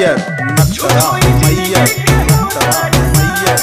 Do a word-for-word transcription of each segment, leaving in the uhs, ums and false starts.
मैयर नक्तरा मैयर नक्तरा मैयर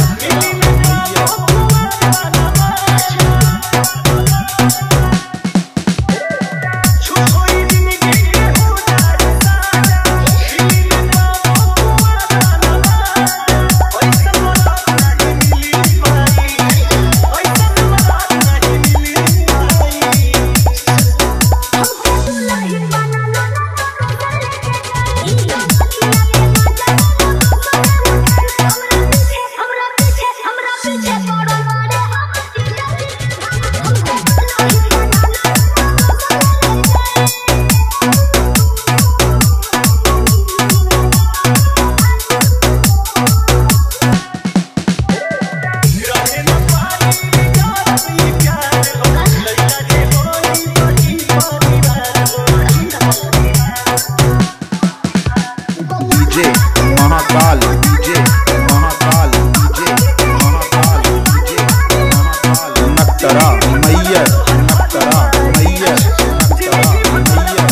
DJ Mahakal DJ Mahakal DJ Mahakal DJ Mahakal नक्तरा मैयर नक्तरा मैयर नक्तरा मैयर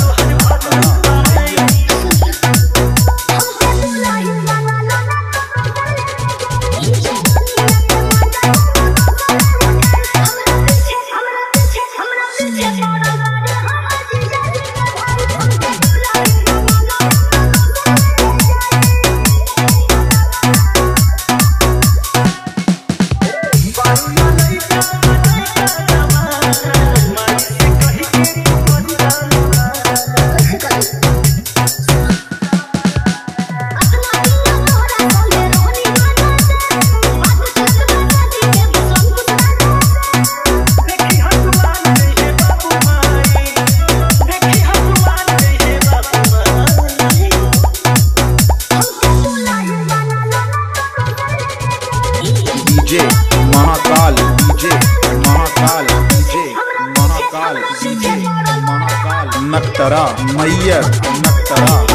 DJ Mahakal DJ Mahakal DJ Mahakal DJ Mahakal नक्तरा मैयर नक्तरा